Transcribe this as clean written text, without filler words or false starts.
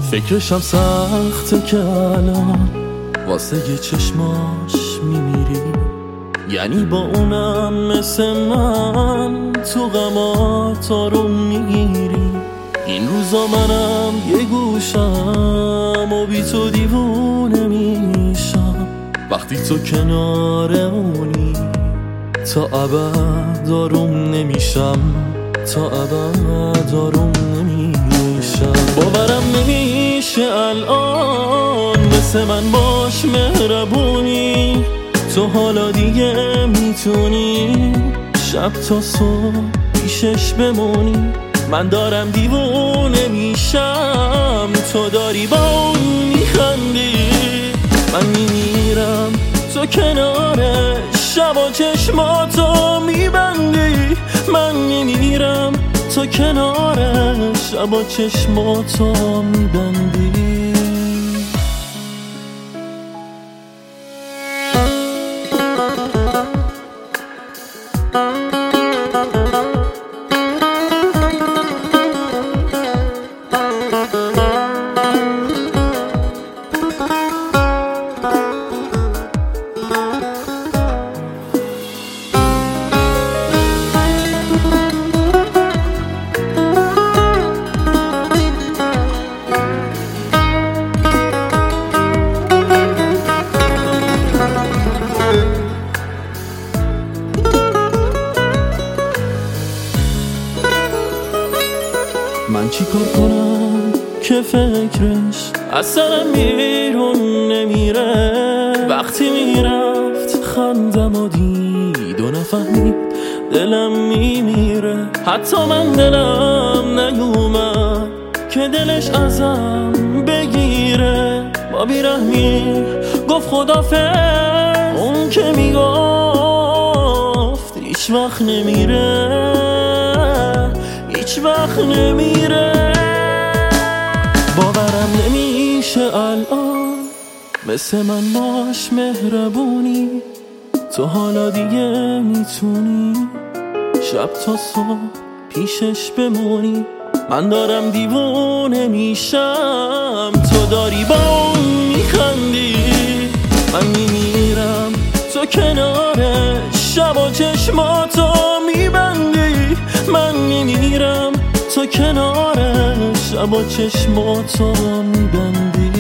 فکرشم سخته که الان واسه یه چشماش میمیری، یعنی با اونم مثل من تو غمات آروم میگیری. این روزا منم یه گوشم و بی تو دیوونه میشم، وقتی تو کنار اونی تا ابد آروم نمیشم، تا ابد آروم نمیشم. باورم نمیشه الان مثل من باش مهربونی، تو حالا دیگه میتونی شب تا صبح پیشش بمونی. من دارم دیوونه میشم، تو داری با اون میخندی. من میمیرم تو کنارش، شبا چشماتو میبندی. من میمیرم تو کنارش، شبا چشماتو میبندی. من چی کار کنم که فکرش اصلا بیرون نمیره؟ وقتی میرفت خندم و دید و نفهمید دلم میمیره. حتی من دلم نیومد که دلش ازم بگیره. با بیرحمی گفت خدافظ، اون که میگفت هیچ وقت نمیره، هیچ وقت نمیره. باورم نمیشه الان مثل من باش مهربونی، تو حالا دیگه میتونی شب تا صبح پیشش بمونی. من دارم دیوونه میشم، تو داری با اون میخندی. من میمیرم تو کنارش، شبا چشماتو میبندی. من میمیرم تو کنارش، شبا چشماتو میبندی.